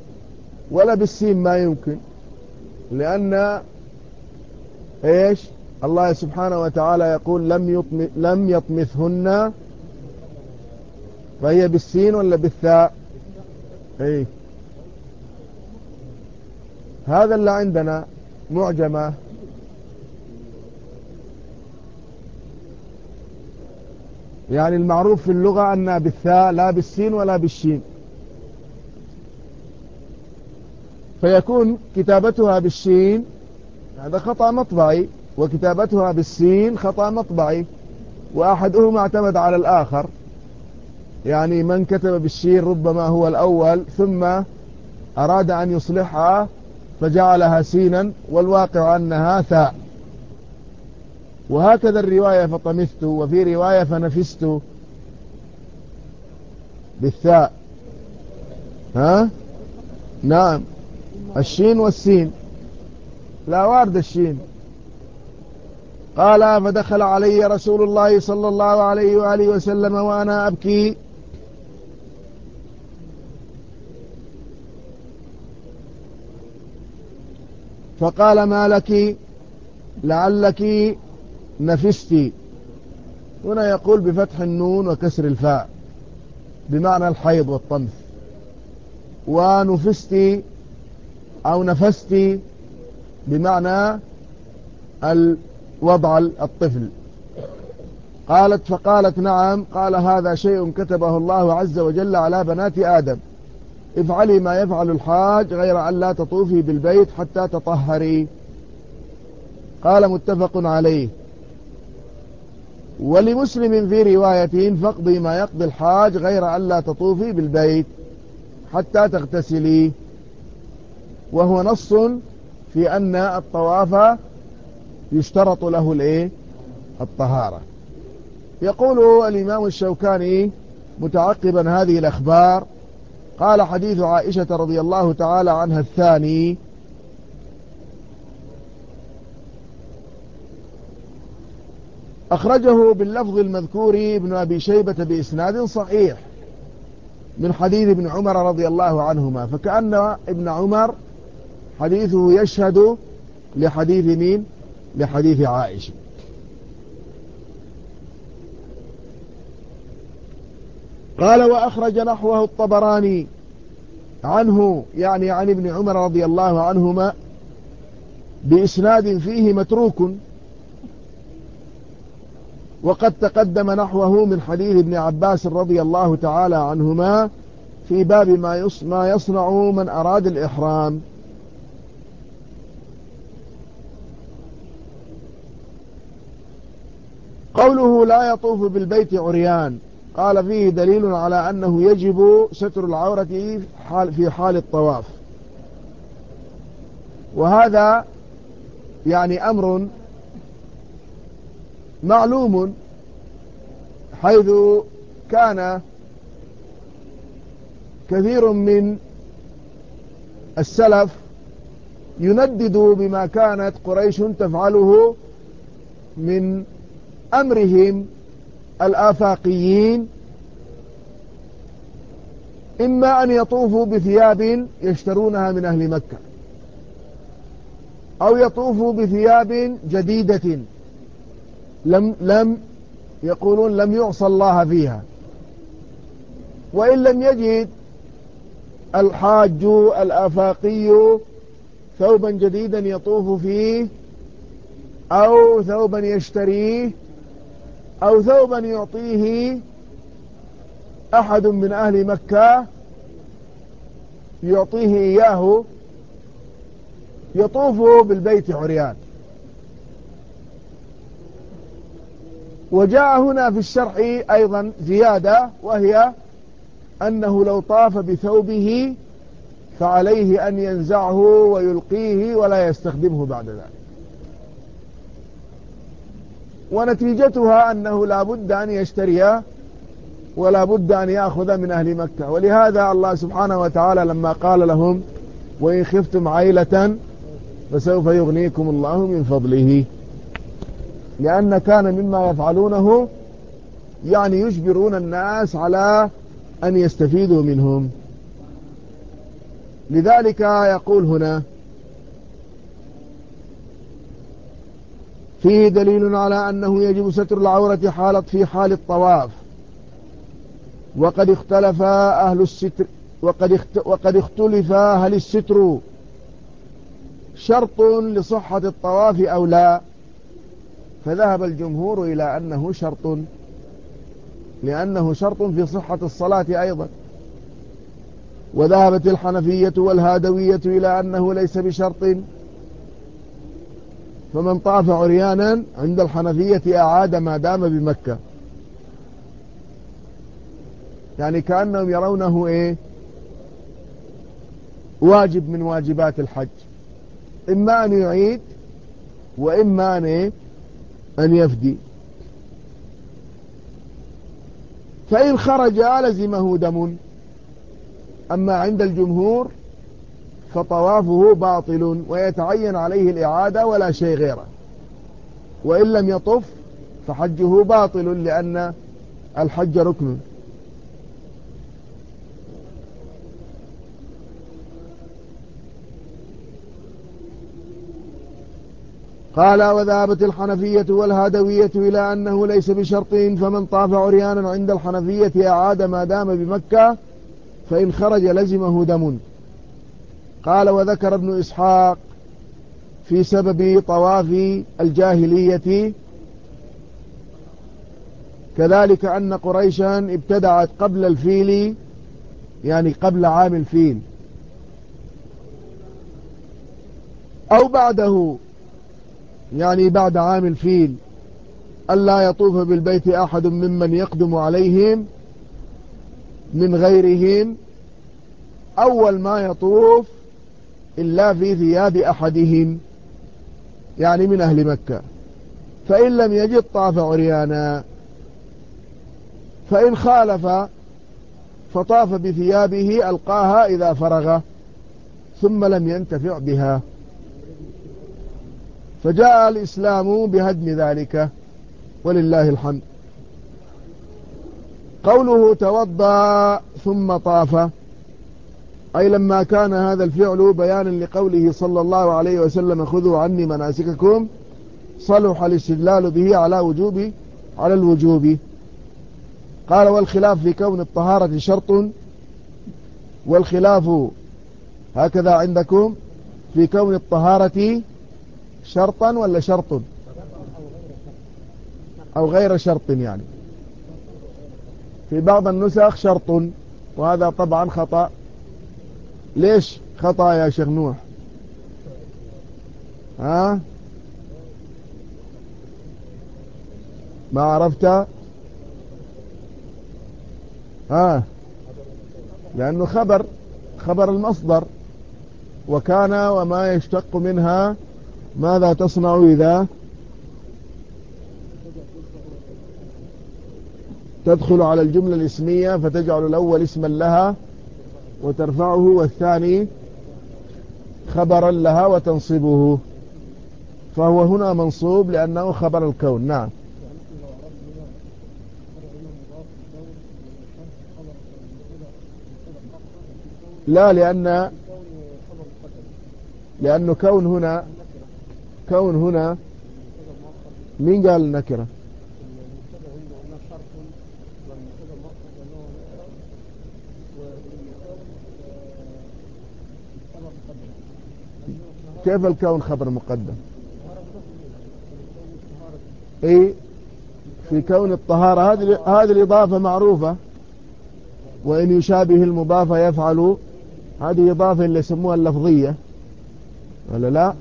ولا بالسين ما يمكن، لأن إيش الله سبحانه وتعالى يقول لم يطمثهن، فهي بالسين ولا بالثاء؟ ايه، هذا اللي عندنا معجمة. يعني المعروف في اللغة أنها بالثاء لا بالسين ولا بالشين، فيكون كتابتها بالشين هذا خطأ مطبعي، وكتابتها بالسين خطأ مطبعي، وأحدهما اعتمد على الآخر. يعني من كتب بالشين ربما هو الأول، ثم أراد أن يصلحها فجعلها سينا، والواقع أنها ثاء. وهكذا الرواية فطمثت، وفي رواية فنفست بالثاء. ها؟ نعم، الشين والسين، لا وارد الشين. قال فدخل علي رسول الله صلى الله عليه وآله وسلم وأنا أبكي، فقال ما لك لعلك نفستي. هنا يقول بفتح النون وكسر الفاء بمعنى الحيض والطمث، ونفستي أو نفستي بمعنى وضع الطفل. فقالت نعم. قال هذا شيء كتبه الله عز وجل على بنات آدم، افعلي ما يفعل الحاج غير أن لا تطوفي بالبيت حتى تطهري. قال متفق عليه. ولمسلم في رواية فاقضي ما يقضي الحاج غير أن لا تطوفي بالبيت حتى تغتسلي، وهو نص في أن الطواف يشترط له الطهارة. يقول الإمام الشوكاني متعقبا هذه الأخبار، قال حديث عائشة رضي الله تعالى عنها الثاني أخرجه باللفظ المذكور ابن أبي شيبة بإسناد صحيح من حديث ابن عمر رضي الله عنهما، فكأن ابن عمر حديثه يشهد لحديث مين؟ لحديث عائشة. قال وأخرج نحوه الطبراني عنه، يعني عن ابن عمر رضي الله عنهما، بإسناد فيه متروك، وقد تقدم نحوه من حديث ابن عباس رضي الله تعالى عنهما في باب ما يصنع من أراد الإحرام. قوله لا يطوف بالبيت عريان، قال فيه دليل على أنه يجب ستر العورة في حال الطواف، وهذا يعني أمر معلوم، حيث كان كثير من السلف يندد بما كانت قريش تفعله من أمرهم الآفاقيين، إما أن يطوفوا بثياب يشترونها من أهل مكة، أو يطوفوا بثياب جديدة لم يقولون لم يعصى الله فيها. وإن لم يجد الحاج الآفاقي ثوبا جديدا يطوف فيه، أو ثوبا يشتريه، أو ثوبا يعطيه أحد من أهل مكة يعطيه إياه، يطوف بالبيت عريان. وجاء هنا في الشرح أيضا زيادة، وهي أنه لو طاف بثوبه فعليه أن ينزعه ويلقيه ولا يستخدمه بعد ذلك، ونتيجتها أنه لا بد أن يشتري ولا بد أن يأخذ من أهل مكة. ولهذا الله سبحانه وتعالى لما قال لهم وإن خفتم عيلة فسوف يغنيكم الله من فضله، لأن كان مما يفعلونه يعني يجبرون الناس على أن يستفيدوا منهم. لذلك يقول هنا فيه دليل على أنه يجب ستر العورة في حال الطواف. وقد اختلف أهل الستر وقد اختلف هل الستر شرط لصحة الطواف أو لا، فذهب الجمهور إلى أنه شرط، لأنه شرط في صحة الصلاة أيضا. وذهبت الحنفية والهادوية إلى أنه ليس بشرط، فمن طاف عريانا عند الحنفية أعاد ما دام بمكة، يعني كأنهم يرونه واجب من واجبات الحج، إما أن يعيد وإما أن يفدي. فإن خرج لزمه دم. أما عند الجمهور فطوافه باطل ويتعين عليه الإعادة ولا شيء غيره، وإن لم يطف فحجه باطل لأن الحج ركن. قال وذهبت الحنفية والهادوية إلى أنه ليس بشرط، فمن طاف عريانا عند الحنفية أعاد ما دام بمكة، فإن خرج لزمه دم. قال وذكر ابن إسحاق في سبب طواف الجاهلية كذلك أن قريشا ابتدعت قبل الفيل، يعني قبل عام الفيل أو بعده، يعني بعد عام الفيل، ألا يطوف بالبيت أحد ممن يقدم عليهم من غيرهم أول ما يطوف إلا في ثياب أحدهم، يعني من أهل مكة، فإن لم يجد طاف عريانا. فإن خالف فطاف بثيابه ألقاها إذا فرغ ثم لم ينتفع بها، فجاء الإسلام بهدم ذلك ولله الحمد. قوله توضأ ثم طاف، أي لما كان هذا الفعل بيانا لقوله صلى الله عليه وسلم خذوا عني مناسككم، صلح الاستدلال به على الوجوب. قال والخلاف في كون الطهارة شرط، والخلاف هكذا عندكم في كون الطهارة شرطا ولا شرط أو غير شرط، يعني في بعض النسخ شرط، وهذا طبعا خطأ. ليش خطأ يا شيخ نوح؟ ها ما عرفت؟ لأنه خبر المصدر، وكان وما يشتق منها ماذا تصنع إذا تدخل على الجملة الاسمية فتجعل الأول اسما لها وترفعه، والثاني خبرا لها وتنصبه، فهو هنا منصوب لأنه خبر الكون. نعم. لا، لأنه كون هنا مين قال النكرة؟ كيف الكون خبر مقدم؟ اي في كون الطهارة هذه الإضافة معروفة، وإن يشابه المضاف يفعل، هذه إضافة اللي يسموها اللفظية ولا لا؟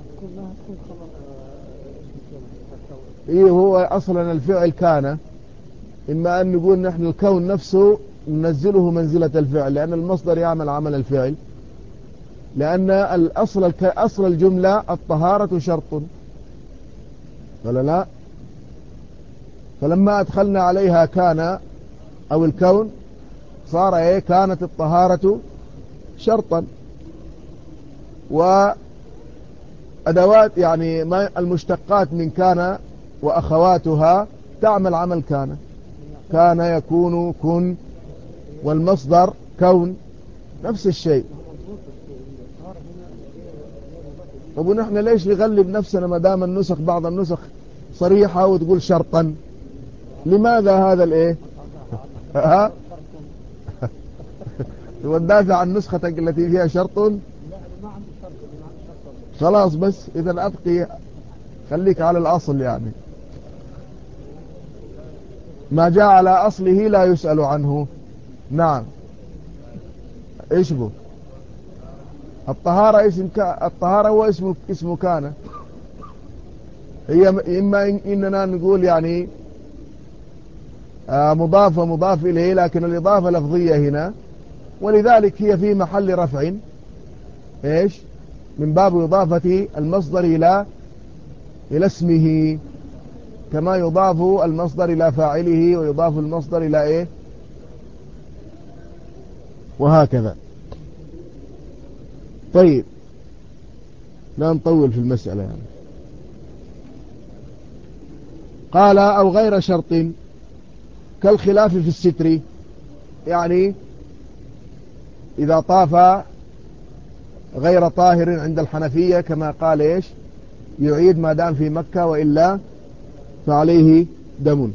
إيه هو أصلا الفعل كان، إما أن نقول نحن الكون نفسه ننزله منزلة الفعل، لأن المصدر يعمل عمل الفعل، لأن أصل الجملة الطهارة شرط ولا لا؟ فلما أدخلنا عليها كان أو الكون صار كانت الطهارة شرطا. وأدوات يعني المشتقات من كان وأخواتها تعمل عمل كان يكون كن، والمصدر كون نفس الشيء. طب ونحن ليش نغلب نفسنا ما دام بعض النسخ صريحة وتقول شرطا. لماذا هذا الايه؟ ها؟ وندافع عن نسختك التي فيها شرط. خلاص بس اذا ابقي، خليك على الاصل يعني. ما جاء على اصله لا يسأل عنه. نعم. ايش بو؟ الطهارة الطهارة هو اسمه كان. هي اما اننا نقول يعني مضاف ومضاف اليه، لكن الاضافة لفظية هنا، ولذلك هي في محل رفع. ايش؟ من باب اضافة المصدر الى اسمه، كما يضاف المصدر الى فاعله ويضاف المصدر الى ايه، وهكذا. طيب لا نطول في المسألة يعني. قال او غير شرط كالخلاف في الستر، يعني اذا طاف غير طاهر عند الحنفية كما قال ايش، يعيد ما دام في مكة، وإلا فعليه دم.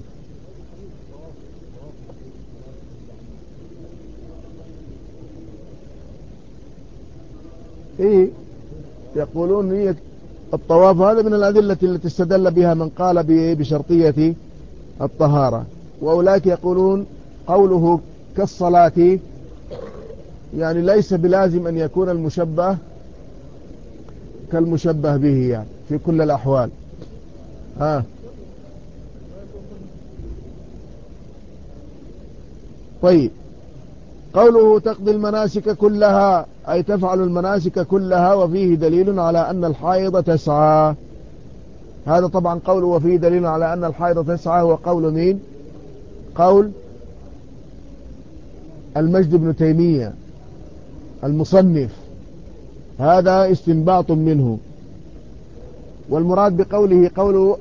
إيه؟ يقولون هي الطواف هذا من الأدلة التي استدل بها من قال بشرطية الطهارة، وأولئك يقولون قوله كالصلاة يعني ليس بلازم أن يكون المشبه كالمشبه به يعني في كل الأحوال. طيب، قوله تقضي المناسك كلها أي تفعل المناسك كلها، وفيه دليل على أن الحائض تسعى. هذا طبعا قوله وفيه دليل على أن الحائض تسعى هو قول مين؟ قول المجد بن تيمية المصنف، هذا استنباط منه. والمراد بقوله قوله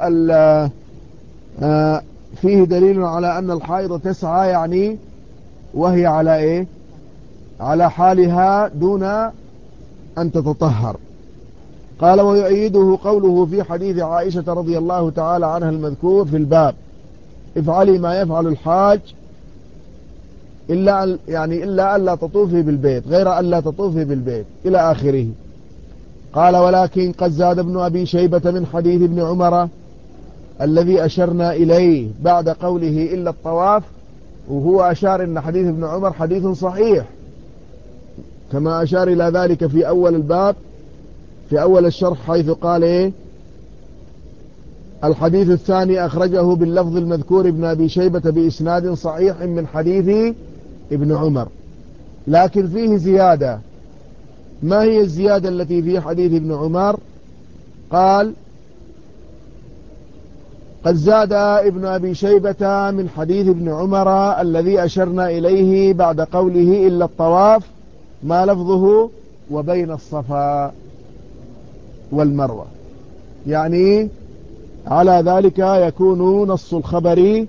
فيه دليل على أن الحائض تسعى، يعني وهي على إيه؟ على حالها دون أن تتطهر. قال ويؤيده قوله في حديث عائشة رضي الله تعالى عنها المذكور في الباب: افعلي ما يفعل الحاج إلا ألا تطوفي بالبيت، غير ألا تطوفي بالبيت إلى آخره. قال ولكن قد زاد ابن أبي شيبة من حديث ابن عمر الذي أشرنا إليه بعد قوله إلا الطواف، وهو أشار إن حديث ابن عمر حديث صحيح، كما أشار إلى ذلك في أول الباب في أول الشرح، حيث قال إيه؟ الحديث الثاني أخرجه باللفظ المذكور ابن أبي شيبة بإسناد صحيح من حديث ابن عمر، لكن فيه زيادة. ما هي الزيادة التي في حديث ابن عمر؟ قال قد زاد ابن أبي شيبة من حديث ابن عمر الذي أشرنا إليه بعد قوله إلا الطواف، ما لفظه وبين الصفا والمروة، يعني على ذلك يكون نص الخبر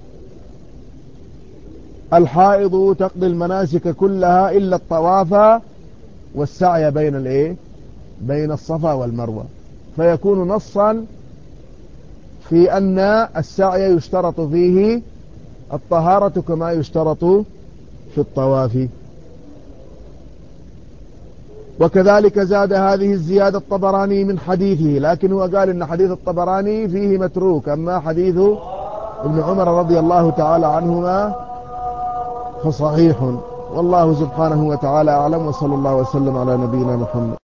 الحائض تقضي المناسك كلها إلا الطواف والسعي بين الصفا والمروة، فيكون نصا في أن السعي يشترط فيه الطهارة كما يشترط في الطواف. وكذلك زاد هذه الزيادة الطبراني من حديثه، لكن هو قال إن حديث الطبراني فيه متروك، أما حديث ابن عمر رضي الله تعالى عنهما فصحيح. والله سبحانه وتعالى أعلم، وصلى الله وسلم على نبينا محمد.